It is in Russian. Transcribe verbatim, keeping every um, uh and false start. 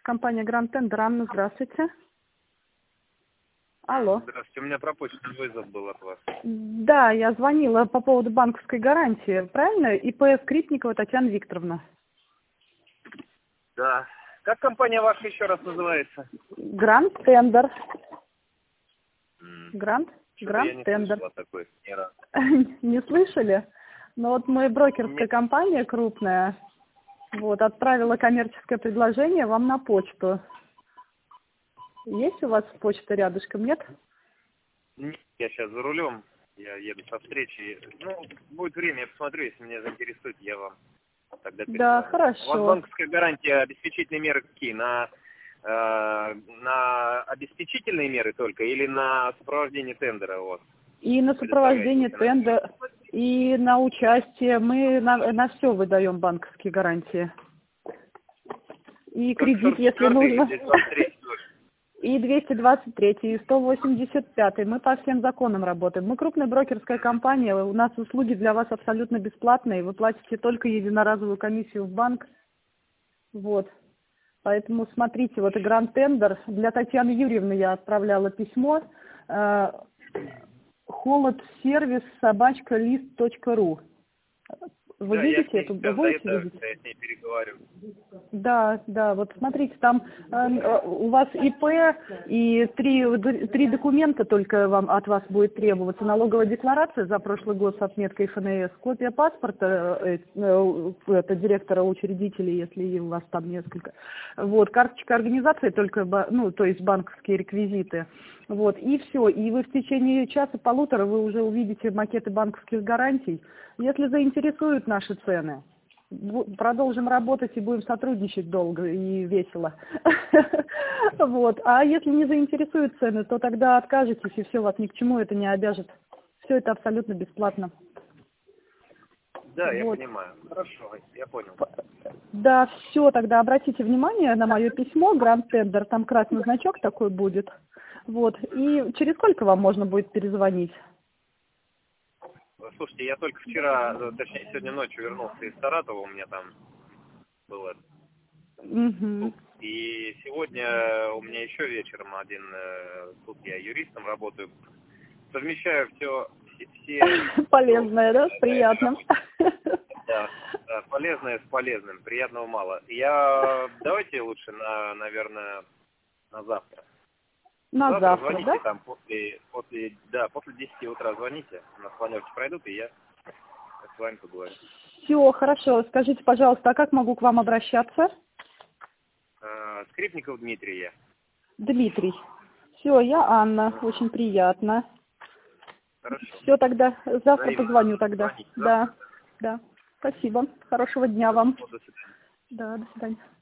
Компания Гранд Тендер. Анна, здравствуйте. Алло. Здравствуйте, у меня пропущенный вызов был от вас. Да, я звонила по поводу банковской гарантии, правильно? ИП Скрипникова Татьяна Викторовна. Да. Как компания ваша еще раз называется? Гранд Тендер. М, Гранд? Что-то я не Гранд Тендер. слышал о такой ни разу. Не слышали? Ну вот мы брокерская Нет. компания крупная. Вот, отправила коммерческое предложение вам на почту. Есть у вас почта рядышком, нет? Нет, я сейчас за рулем, я еду со встречи. Ну, будет время, я посмотрю, если меня заинтересует, я вам тогда перезвоню. Да, У вас хорошо. банковская гарантия, обеспечительные меры какие? На, э, на обеспечительные меры только или на сопровождение тендера у вас? И на сопровождение тендера, и на участие. Мы на, на все выдаем банковские гарантии. И Как кредит, если сорок четвёртый нужно. или двадцать третий тоже? И двести двадцать третий, и сто восемьдесят пятый. Мы по всем законам работаем. Мы крупная брокерская компания. У нас услуги для вас абсолютно бесплатные. Вы платите только единоразовую комиссию в банк. Вот. Поэтому смотрите, вот и Гранд Тендер. Для Татьяны Юрьевны я отправляла письмо. Э, холодсервис собачка лист точка ру. Вы Да, я с видите ней эту? Вы сейчас за будете это, видеть? я с ней переговорю. Да, да, вот смотрите, там э, у вас ИП и три, три документа только вам, от вас будет требоваться. Налоговая декларация за прошлый год с отметкой ФНС, копия паспорта э, э, это директора учредителей, если у вас там несколько. Вот, карточка организации только, ба- ну, то есть банковские реквизиты. Вот, и все. И вы в течение часа-полутора вы уже увидите макеты банковских гарантий. Если заинтересуют наши цены, продолжим работать и будем сотрудничать долго и весело. Вот. А если не заинтересуют цены, то тогда откажетесь, и все, вас ни к чему это не обяжет. Все это абсолютно бесплатно. Да, я Вот. понимаю. Хорошо, я понял. Да, все, тогда обратите внимание на мое письмо, Гранд Тендер, там красный значок такой будет. Вот. И через сколько вам можно будет перезвонить? Слушайте, я только вчера, э, точнее, сегодня ночью вернулся из Саратова, у меня там было. Угу. И сегодня у меня еще вечером один э, суд, я юристом работаю. Совмещаю все, все, все Полезное, да? э, Приятно. да, да, полезное с полезным, приятного мало. Я давайте лучше на, наверное, на завтра. На Завтра завтра, звоните да? там после, после, да, после десяти утра звоните, у нас планерки пройдут, и я с вами поговорю. Все, хорошо. Скажите, пожалуйста, а как могу к вам обращаться? Э, Скрипников Дмитрий я. Дмитрий. Все, я Анна. Очень приятно. Хорошо. Все, тогда завтра Взаимно. позвоню тогда. Звоните Да, завтра. да. Спасибо. Хорошего дня вам. До свидания. Да, до свидания.